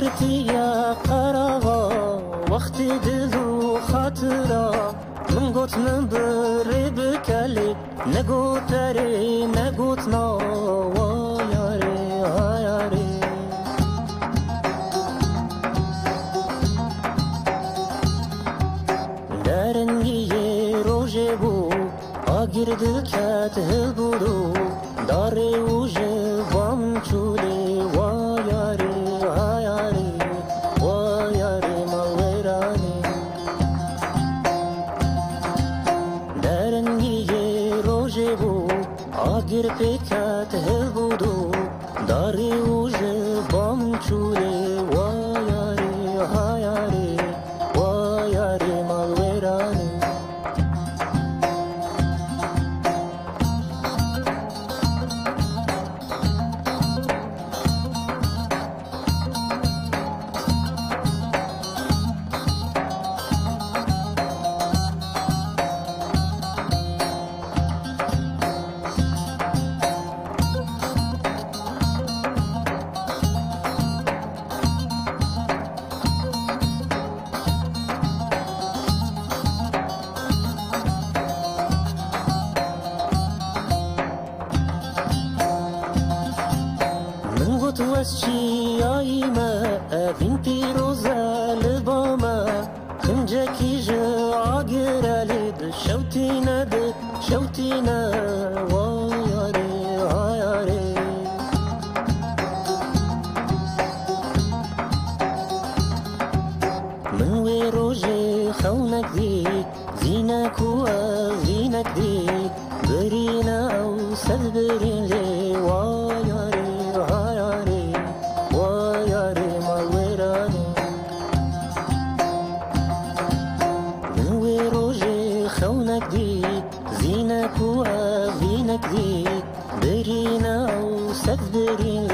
گرتیا قراغا وقت دل و خاطرا من گوت من بری بکلی نگوت ری نگوت نا وایاری هایاری درنگی روژه بو آگرد کت هل بودو داری اوژه وام چولی وایاری هایاری وایاری مالویرانی درنگی روژه بو آگر پیکت هل بودو داری اوژه وام چولی وایاری هایاری وایاری مالویرانی توسچی آیمه بنتی روزه لبامه کنجکی جاگر لید شوتینه وایاری هایاری من وی روژه خونک دید زینک و زینک دید برینه او سد برین لی وایاری هایاری وایاری مالویرانی من وی روژه خونک دید زینک و زینک دید برینه او سد برین